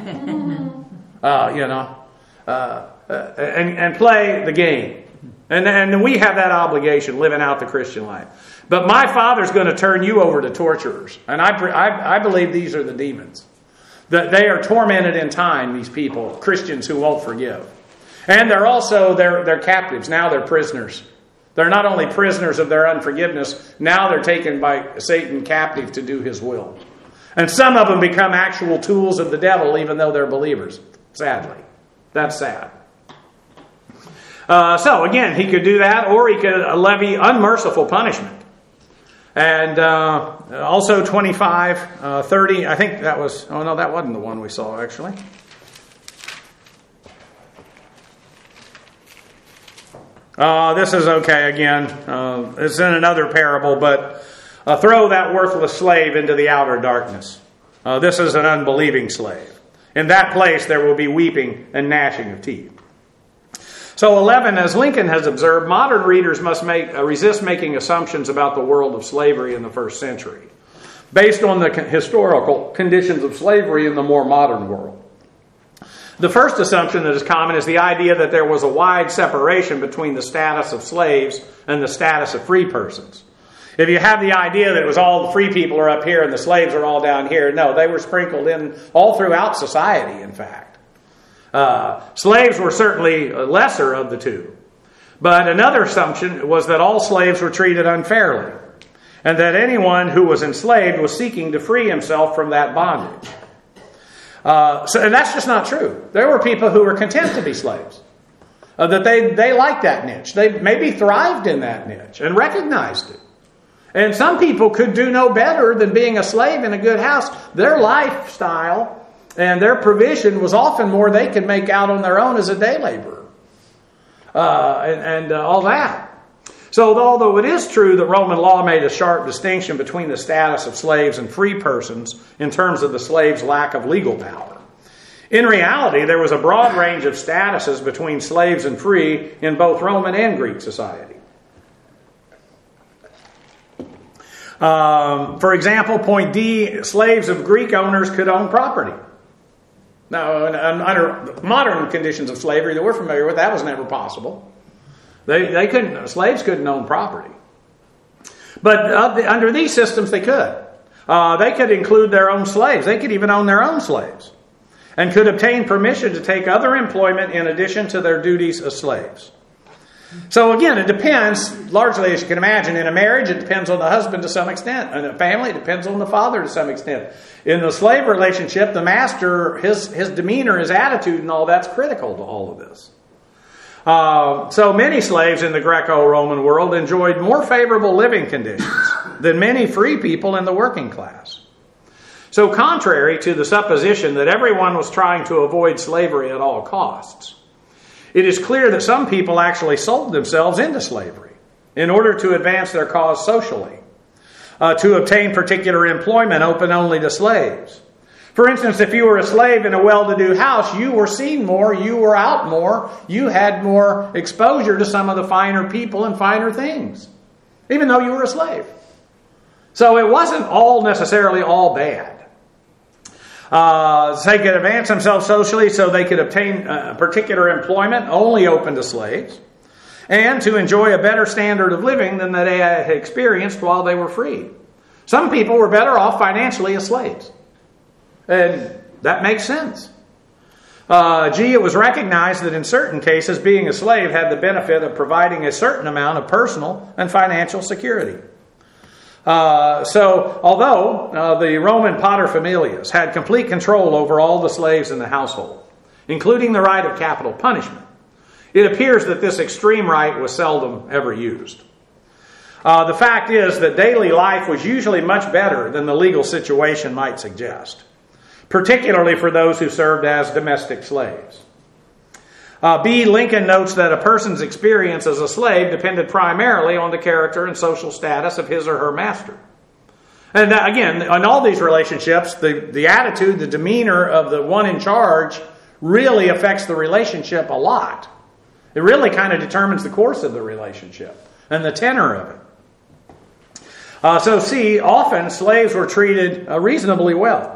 Speaker 1: And play the game. And we have that obligation, living out the Christian life. But my Father's going to turn you over to torturers. And I believe these are the demons. That they are tormented in time, these people, Christians who won't forgive. And they're captives. Now they're prisoners. They're not only prisoners of their unforgiveness, now they're taken by Satan captive to do his will. And some of them become actual tools of the devil, even though they're believers. Sadly. That's sad. So again, he could do that, or he could levy unmerciful punishment. And also 25, 30, I think that was, oh no, that wasn't the one we saw actually. This is okay again. It's in another parable, but throw that worthless slave into the outer darkness. This is an unbelieving slave. In that place there will be weeping and gnashing of teeth. So 11, as Lincoln has observed, modern readers must resist making assumptions about the world of slavery in the first century, based on the historical conditions of slavery in the more modern world. The first assumption that is common is the idea that there was a wide separation between the status of slaves and the status of free persons. If you have the idea that it was all the free people are up here and the slaves are all down here, no, they were sprinkled in all throughout society, in fact. Slaves were certainly lesser of the two. But another assumption was that all slaves were treated unfairly, and that anyone who was enslaved was seeking to free himself from that bondage. And that's just not true. There were people who were content to be slaves. That they liked that niche. They maybe thrived in that niche and recognized it. And some people could do no better than being a slave in a good house. Their lifestyle and their provision was often more they could make out on their own as a day laborer. And all that. So although it is true that Roman law made a sharp distinction between the status of slaves and free persons in terms of the slave's lack of legal power, in reality there was a broad range of statuses between slaves and free in both Roman and Greek society. For example, point D, slaves of Greek owners could own property. Now, under modern conditions of slavery that we're familiar with, that was never possible. Slaves couldn't own property. But under these systems, they could. They could include their own slaves. They could even own their own slaves, and could obtain permission to take other employment in addition to their duties as slaves. So again, it depends, largely as you can imagine, in a marriage it depends on the husband to some extent. In a family it depends on the father to some extent. In the slave relationship, the master, his demeanor, his attitude and all that's critical to all of this. So many slaves in the Greco-Roman world enjoyed more favorable living conditions than many free people in the working class. So contrary to the supposition that everyone was trying to avoid slavery at all costs, it is clear that some people actually sold themselves into slavery in order to advance their cause socially, to obtain particular employment open only to slaves. For instance, if you were a slave in a well-to-do house, you were seen more, you were out more, you had more exposure to some of the finer people and finer things, even though you were a slave. So it wasn't all necessarily all bad. They could advance themselves socially so they could obtain particular employment only open to slaves, and to enjoy a better standard of living than they had experienced while they were free. Some people were better off financially as slaves. And that makes sense. It was recognized that in certain cases being a slave had the benefit of providing a certain amount of personal and financial security. So although the Roman paterfamilias had complete control over all the slaves in the household, including the right of capital punishment, it appears that this extreme right was seldom ever used. The fact is that daily life was usually much better than the legal situation might suggest, particularly for those who served as domestic slaves. Lincoln notes that a person's experience as a slave depended primarily on the character and social status of his or her master. And again, in all these relationships, the attitude, the demeanor of the one in charge really affects the relationship a lot. It really kind of determines the course of the relationship and the tenor of it. Often slaves were treated reasonably well.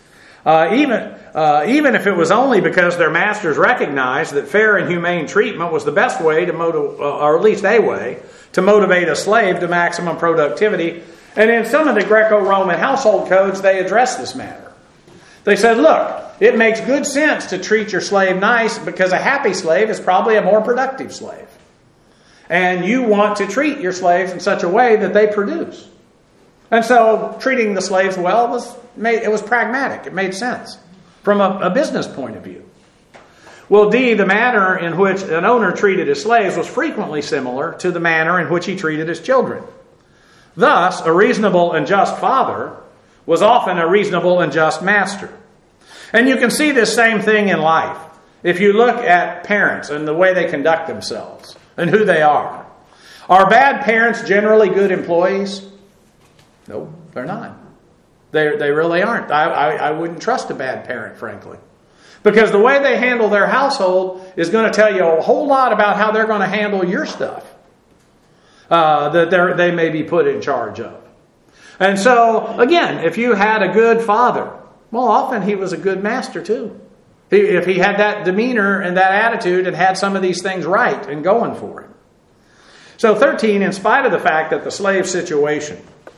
Speaker 1: Even if it was only because their masters recognized that fair and humane treatment was the best way to or at least a way, to motivate a slave to maximum productivity. And in some of the Greco-Roman household codes, they address this matter. They said, look, it makes good sense to treat your slave nice because a happy slave is probably a more productive slave. And you want to treat your slaves in such a way that they produce. And so treating the slaves well was pragmatic. It made sense from a business point of view. Well, D, the manner in which an owner treated his slaves was frequently similar to the manner in which he treated his children. Thus, a reasonable and just father was often a reasonable and just master. And you can see this same thing in life. If you look at parents and the way they conduct themselves and who they are. Are bad parents generally good employees? No, they're not. They really aren't. I wouldn't trust a bad parent, frankly. Because the way they handle their household is going to tell you a whole lot about how they're going to handle your stuff that they may be put in charge of. And so, again, if you had a good father, well, often he was a good master too. If he had that demeanor and that attitude and had some of these things right and going for him. So 13, in spite of the fact that the slave situation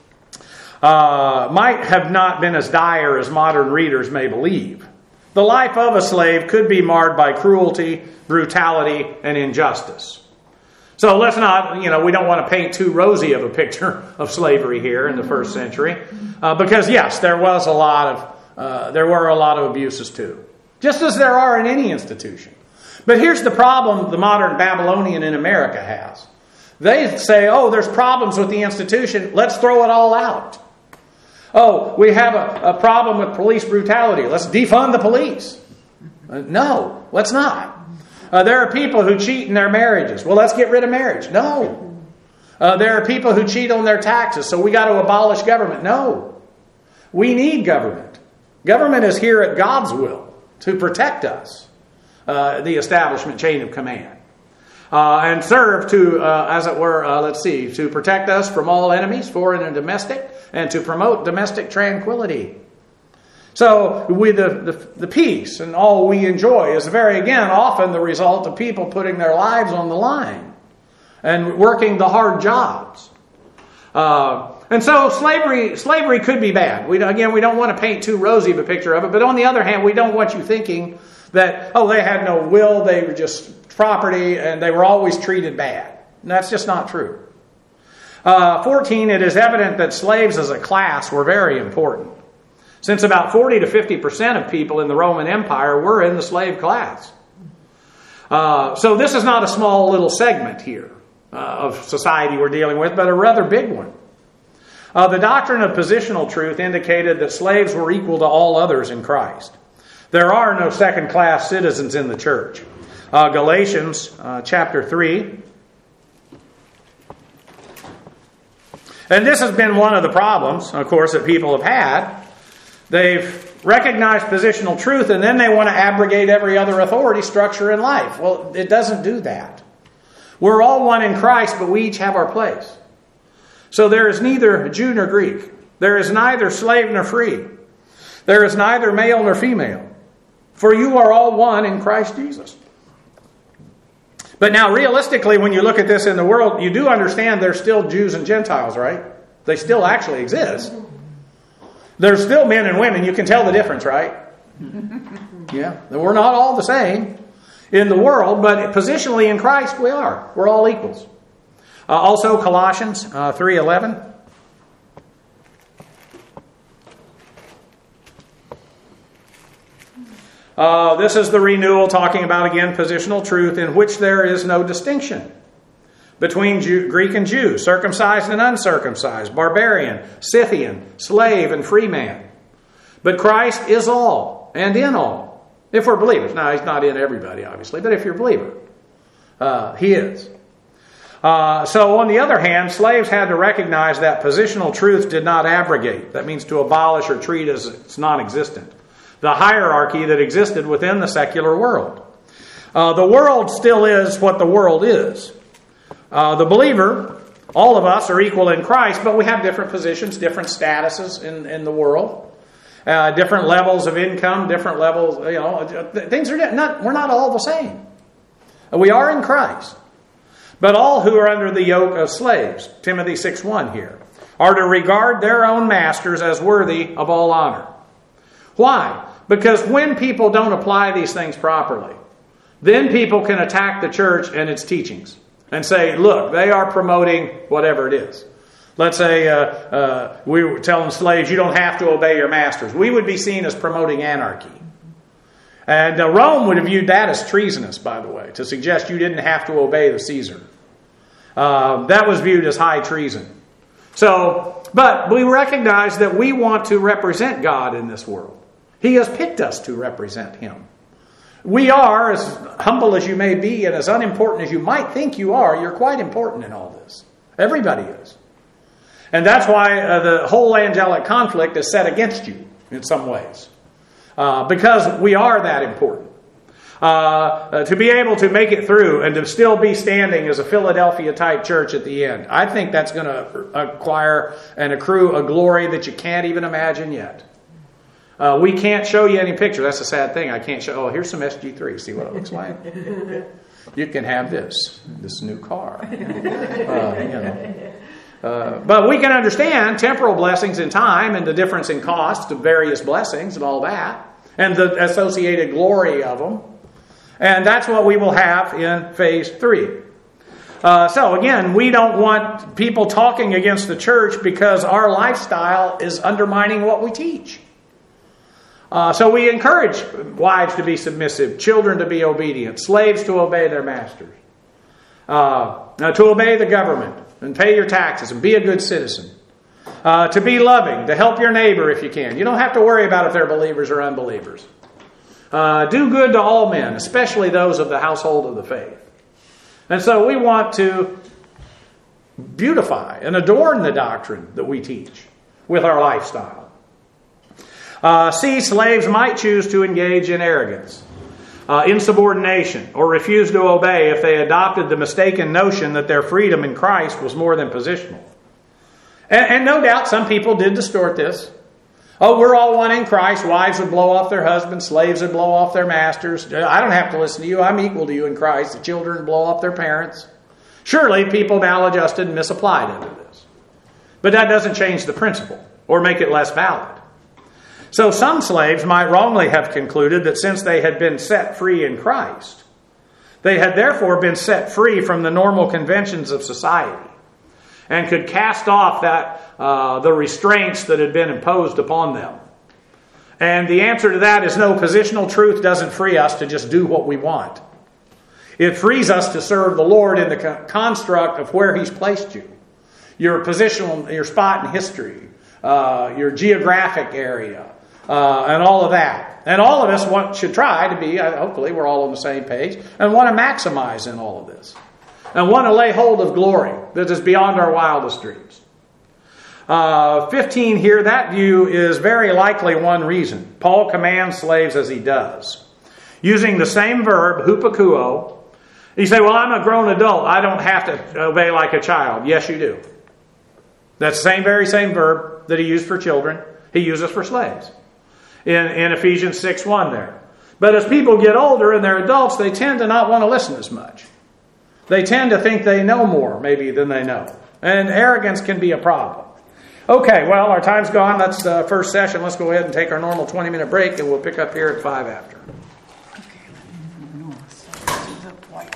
Speaker 1: might have not been as dire as modern readers may believe, the life of a slave could be marred by cruelty, brutality, and injustice. So let's not, we don't want to paint too rosy of a picture of slavery here in the first century. Because yes, there were a lot of abuses too. Just as there are in any institution. But here's the problem the modern Babylonian in America has. They say, there's problems with the institution. Let's throw it all out. We have a problem with police brutality. Let's defund the police. No, let's not. There are people who cheat in their marriages. Well, let's get rid of marriage. No. There are people who cheat on their taxes, so we got to abolish government. No. We need government. Government is here at God's will to protect us, the establishment chain of command. And serve to, as it were, to protect us from all enemies, foreign and domestic, and to promote domestic tranquility. So the peace and all we enjoy is often the result of people putting their lives on the line and working the hard jobs. And so slavery could be bad. We don't want to paint too rosy of a picture of it, but on the other hand, we don't want you thinking that, they had no will, they were just property, and they were always treated bad. And that's just not true. 14, it is evident that slaves as a class were very important. Since about 40 to 50% of people in the Roman Empire were in the slave class. So this is not a small little segment here of society we're dealing with, but a rather big one. The doctrine of positional truth indicated that slaves were equal to all others in Christ. There are no second-class citizens in the church. Galatians chapter 3. And this has been one of the problems, of course, that people have had. They've recognized positional truth and then they want to abrogate every other authority structure in life. Well, it doesn't do that. We're all one in Christ, but we each have our place. So there is neither Jew nor Greek. There is neither slave nor free. There is neither male nor female. For you are all one in Christ Jesus. But now, realistically, when you look at this in the world, you do understand there's still Jews and Gentiles, right? They still actually exist. There's still men and women. You can tell the difference, right? Yeah. We're not all the same in the world, but positionally in Christ we are. We're all equals. Also, Colossians 3:11. This is the renewal talking about, again, positional truth in which there is no distinction between Greek and Jew, circumcised and uncircumcised, barbarian, Scythian, slave and free man. But Christ is all and in all, if we're believers. Now, He's not in everybody, obviously, but if you're a believer, He is. So, on the other hand, slaves had to recognize that positional truth did not abrogate. That means to abolish or treat as it's non-existent. The hierarchy that existed within the secular world. The world still is what the world is. The believer, all of us are equal in Christ, but we have different positions, different statuses in the world, different levels of income, different levels, things are not, we're not all the same. We are in Christ. But all who are under the yoke of slaves, Timothy 6:1 here, are to regard their own masters as worthy of all honor. Why? Because when people don't apply these things properly, then people can attack the church and its teachings and say, look, they are promoting whatever it is. Let's say we were telling slaves, you don't have to obey your masters. We would be seen as promoting anarchy. And Rome would have viewed that as treasonous, by the way, to suggest you didn't have to obey the Caesar. That was viewed as high treason. But we recognize that we want to represent God in this world. He has picked us to represent Him. We are, as humble as you may be and as unimportant as you might think you are, you're quite important in all this. Everybody is. And that's why the whole angelic conflict is set against you in some ways. Because we are that important. To be able to make it through and to still be standing as a Philadelphia-type church at the end, I think that's going to acquire and accrue a glory that you can't even imagine yet. We can't show you any picture. That's a sad thing. I can't show. Oh, here's some SG3. See what it looks like? You can have this new car. But we can understand temporal blessings in time and the difference in cost of various blessings and all that, and the associated glory of them. And that's what we will have in phase 3. So again, we don't want people talking against the church because our lifestyle is undermining what we teach. So we encourage wives to be submissive, children to be obedient, slaves to obey their masters, to obey the government and pay your taxes and be a good citizen, to be loving, to help your neighbor if you can. You don't have to worry about if they're believers or unbelievers. Do good to all men, especially those of the household of the faith. And so we want to beautify and adorn the doctrine that we teach with our lifestyle. Slaves might choose to engage in arrogance, insubordination, or refuse to obey if they adopted the mistaken notion that their freedom in Christ was more than positional. And no doubt some people did distort this. Oh, we're all one in Christ. Wives would blow off their husbands. Slaves would blow off their masters. I don't have to listen to you. I'm equal to you in Christ. The children blow off their parents. Surely people maladjusted and misapplied into this. But that doesn't change the principle or make it less valid. So some slaves might wrongly have concluded that since they had been set free in Christ, they had therefore been set free from the normal conventions of society and could cast off the restraints that had been imposed upon them. And the answer to that is no. Positional truth doesn't free us to just do what we want. It frees us to serve the Lord in the construct of where He's placed you. Your positional, your spot in history, your geographic area, and all of that. And all of us should try to be, hopefully we're all on the same page, and want to maximize in all of this. And want to lay hold of glory that is beyond our wildest dreams. 15 here, that view is very likely one reason. Paul commands slaves as he does. Using the same verb, hupakuo. You say, well, I'm a grown adult. I don't have to obey like a child. Yes, you do. That's the very same verb that he used for children, he uses for slaves. In Ephesians 6:1 there. But as people get older and they're adults, they tend to not want to listen as much. They tend to think they know more, maybe, than they know. And arrogance can be a problem. Okay, well, our time's gone. That's the first session. Let's go ahead and take our normal 20-minute break, and we'll pick up here at 5 after.